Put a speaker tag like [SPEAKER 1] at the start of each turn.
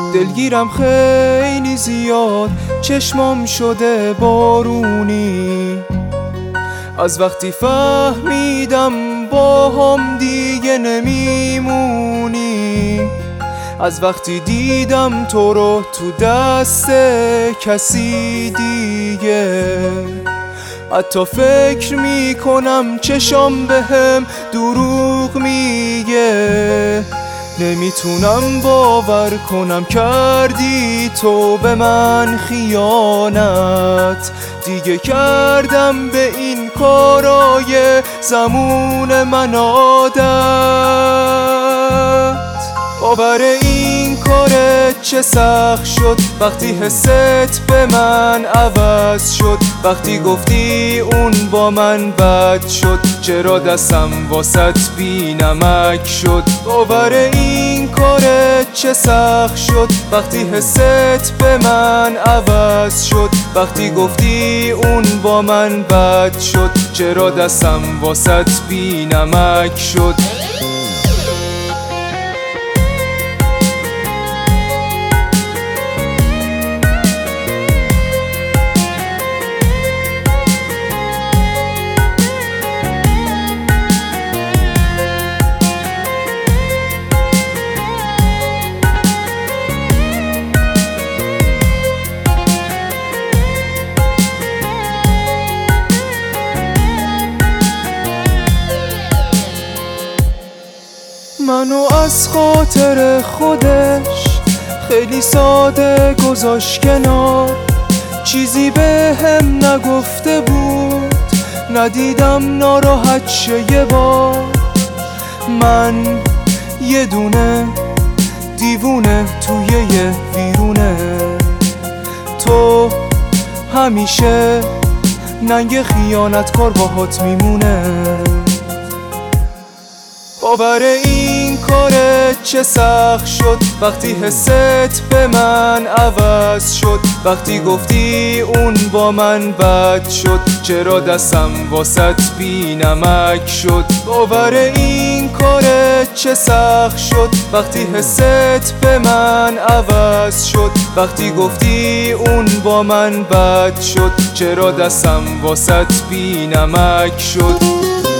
[SPEAKER 1] دلگیرم خیلی زیاد، چشمام شده بارونی. از وقتی فهمیدم با هم دیگه نمیمونی، از وقتی دیدم تو رو تو دست کسی دیگه. حتی فکر میکنم چشام بهم دروغ میگه. نمیتونم باور کنم کردی تو به من خیانت. دیگه کردم به این کارای زمون من عادت. باور این کارت چه سخت شد وقتی حست به من عوض شد. وقتی گفتی اون با من بد شد، چرا دستم واسط بی نمک شد. باور این کارت چه سخت شد وقتی حست به من عوض شد. وقتی گفتی اون با من بد شد، چرا دستم واسط بی نمک شد. منو از خاطر خودش خیلی ساده گذاشت کنار. چیزی به هم نگفته بود، ندیدم ناراحت شه یه بار. من یه دونه دیوونه توی یه ویرونه، تو همیشه ننگ خیانتکار باهات میمونه. باور این کارت چه سخت شد وقتی حست به من عوض شد. وقتی گفتی اون با من بد شد، چرا دستم واسط بی نمک شد. باور این کارت چه سخت شد وقتی حست به من عوض شد. وقتی گفتی اون با من بد شد، چرا دستم واسط بی نمک شد.